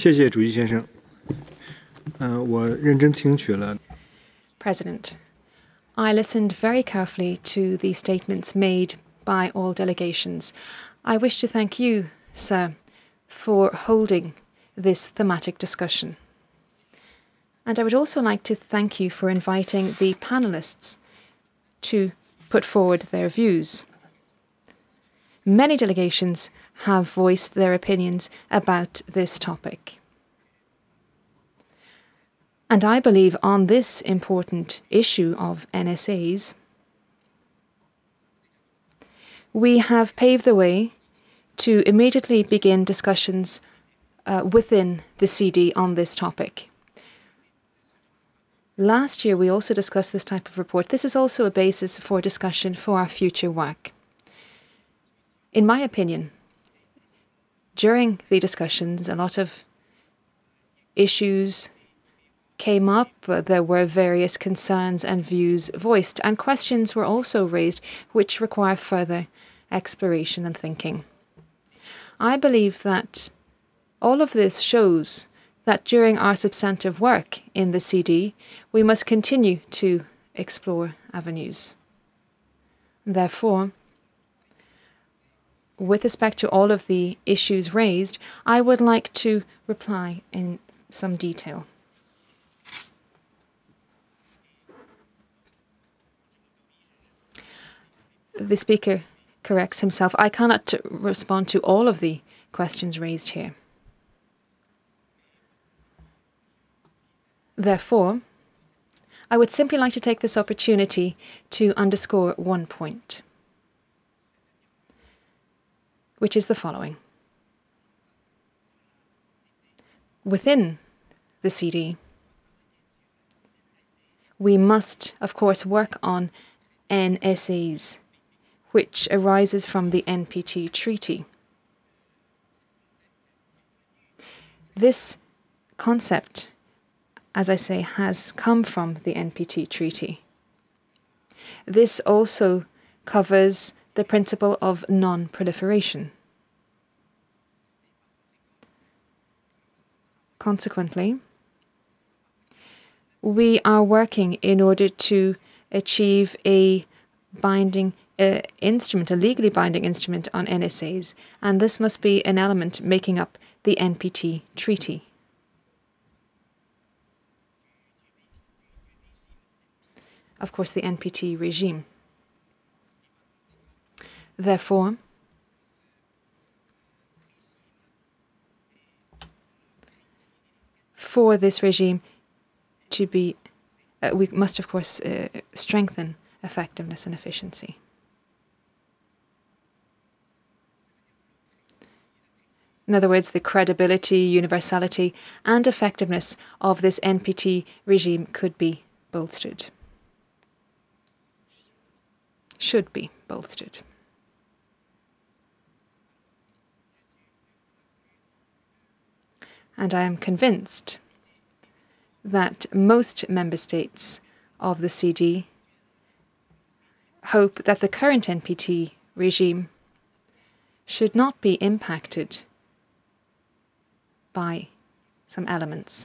谢谢主席先生。我认真听取了。 President, I listened very carefully to the statements made by all delegations. I wish to thank you, sir, for holding this thematic discussion. And I would also like to thank you for inviting the panelists to put forward their views. Many delegations have voiced their opinions about this topic. And I believe on this important issue of NSAs, we have paved the way to immediately begin discussions within the CD on this topic. Last year, we also discussed this type of report. This is also a basis for discussion for our future work. In my opinion, during the discussions, a lot of issues came up. There were various concerns and views voiced, and questions were also raised which require further exploration and thinking. I believe that all of this shows that during our substantive work in the CD, we must continue to explore avenues. Therefore, with respect to all of the issues raised, I would like to reply in some detail. The speaker corrects himself. I cannot respond to all of the questions raised here. Therefore, I would simply like to take this opportunity to underscore one point, which is the following. Within the CD, we must, of course, work on NSAs, which arises from the NPT Treaty. This concept, as I say, has come from the NPT Treaty. This also covers the principle of non-proliferation. Consequently, we are working in order to achieve a binding instrument, a legally binding instrument on NSAs, and this must be an element making up the NPT Treaty. Of course, the NPT regime. Therefore, for this regime to be, we must, of course, strengthen effectiveness and efficiency. In other words, the credibility, universality, and effectiveness of this NPT regime could be bolstered. Should be bolstered. And I am convinced that most member states of the CD hope that the current NPT regime should not be impacted by some elements,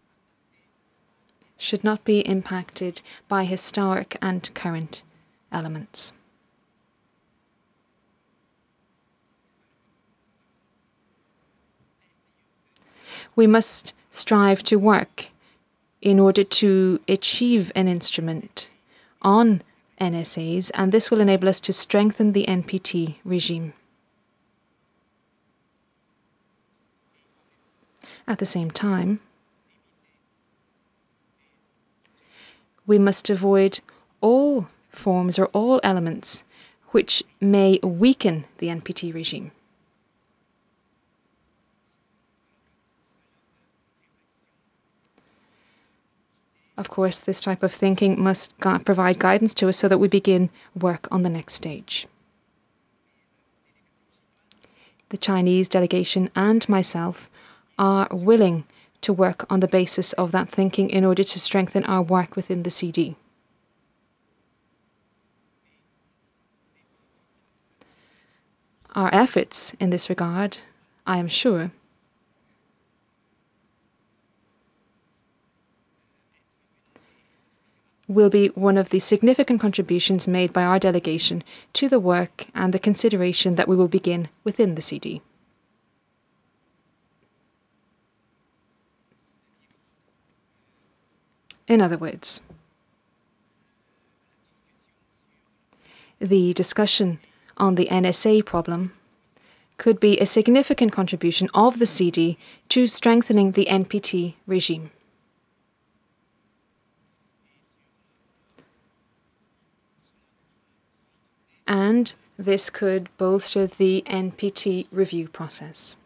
should not be impacted by historic and current elements. We must strive to work in order to achieve an instrument on NSAs, and this will enable us to strengthen the NPT regime. At the same time, we must avoid all forms or all elements which may weaken the NPT regime. Of course, this type of thinking must provide guidance to us so that we begin work on the next stage. The Chinese delegation and myself are willing to work on the basis of that thinking in order to strengthen our work within the CD. Our efforts in this regard, I am sure, will be one of the significant contributions made by our delegation to the work and the consideration that we will begin within the CD. In other words, the discussion on the NSA problem could be a significant contribution of the CD to strengthening the NPT regime. And this could bolster the NPT review process.